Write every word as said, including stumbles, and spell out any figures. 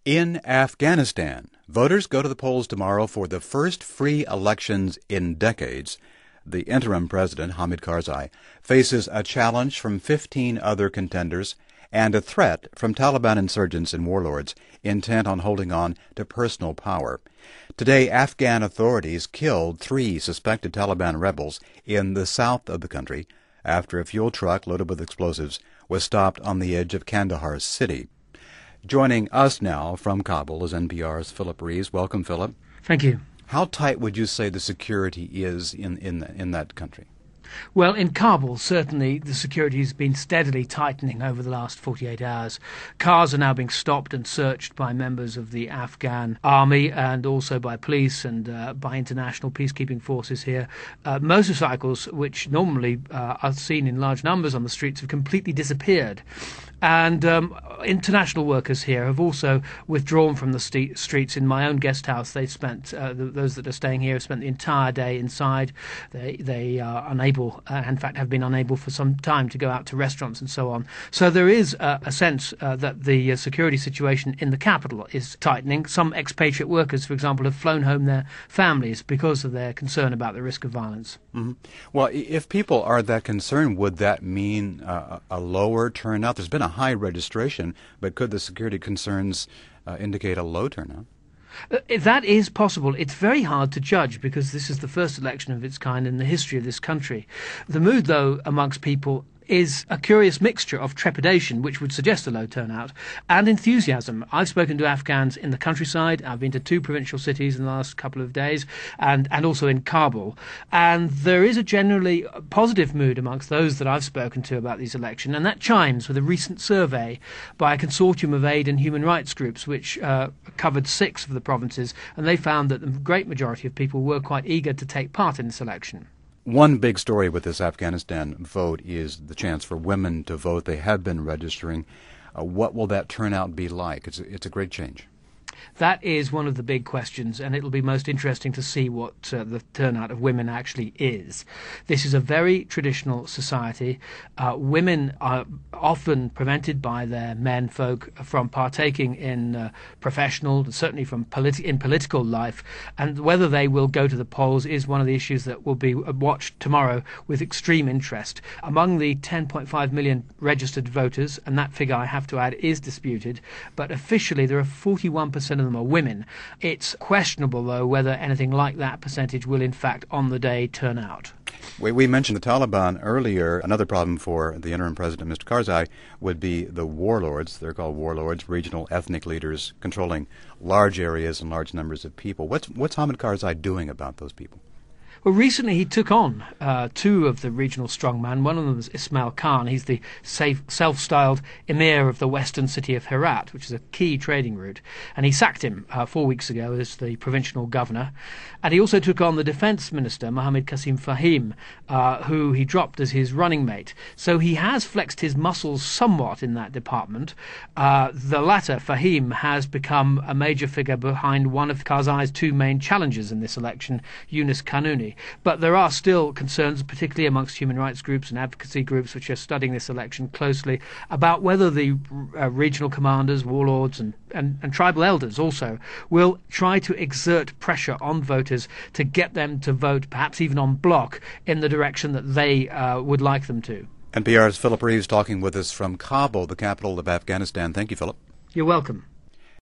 In Afghanistan, voters go to the polls tomorrow for the first free elections in decades. The interim president, Hamid Karzai, faces a challenge from fifteen other contenders and a threat from Taliban insurgents and warlords intent on holding on to personal power. Today, Afghan authorities killed three suspected Taliban rebels in the south of the country after a fuel truck loaded with explosives was stopped on the edge of Kandahar city. Joining us now from Kabul is N P R's Philip Reeves. Welcome, Philip. Thank you. How tight would you say the security is in, in, in that country? Well, in Kabul, certainly the security has been steadily tightening over the last forty-eight hours. Cars are now being stopped and searched by members of the Afghan army and also by police and uh, by international peacekeeping forces here. Uh, motorcycles, which normally uh, are seen in large numbers on the streets, have completely disappeared. And um, international workers here have also withdrawn from the st- streets. In my own guest house, they spent uh, the, those that are staying here have spent the entire day inside. They they are unable, uh, in fact, have been unable for some time to go out to restaurants and so on. So there is uh, a sense uh, that the uh, security situation in the capital is tightening. Some expatriate workers, for example, have flown home their families because of their concern about the risk of violence. Mm-hmm. Well, if people are that concerned, would that mean uh, a lower turnout? There's been a high registration, but could the security concerns uh, indicate a low turnout? Uh, that is possible. It's very hard to judge because this is the first election of its kind in the history of this country. The mood, though, amongst people is a curious mixture of trepidation, which would suggest a low turnout, and enthusiasm. I've spoken to Afghans in the countryside. I've been to two provincial cities in the last couple of days, and, and also in Kabul. And there is a generally positive mood amongst those that I've spoken to about these elections, and that chimes with a recent survey by a consortium of aid and human rights groups, which uh, covered six of the provinces, and they found that the great majority of people were quite eager to take part in this election. One big story with this Afghanistan vote is the chance for women to vote. They have been registering. Uh, what will that turnout be like? It's a, it's a great change. That is one of the big questions, and it'll be most interesting to see what uh, the turnout of women actually is. This is a very traditional society. Uh, women are often prevented by their men folk from partaking in uh, professional, certainly from politi- in political life, and whether they will go to the polls is one of the issues that will be watched tomorrow with extreme interest. Among the ten point five million registered voters, and that figure I have to add is disputed, but officially there are forty-one percent of them are women. It's questionable, though, whether anything like that percentage will in fact on the day turn out. We, we mentioned the Taliban earlier. Another problem for the interim president, Mister Karzai, would be the warlords. They're called warlords, regional ethnic leaders controlling large areas and large numbers of people. What's, what's Hamid Karzai doing about those people? Well, recently he took on uh, two of the regional strongmen. One of them is Ismail Khan. He's the safe, self-styled emir of the western city of Herat, which is a key trading route. And he sacked him uh, four weeks ago as the provincial governor. And he also took on the defence minister, Mohammad Qasim Fahim, uh, who he dropped as his running mate. So he has flexed his muscles somewhat in that department. Uh, the latter, Fahim, has become a major figure behind one of Karzai's two main challengers in this election, Yunus Kanuni. But there are still concerns, particularly amongst human rights groups and advocacy groups which are studying this election closely, about whether the uh, regional commanders, warlords and, and, and tribal elders also will try to exert pressure on voters to get them to vote, perhaps even en bloc, in the direction that they uh, would like them to. N P R's Philip Reeves talking with us from Kabul, the capital of Afghanistan. Thank you, Philip. You're welcome.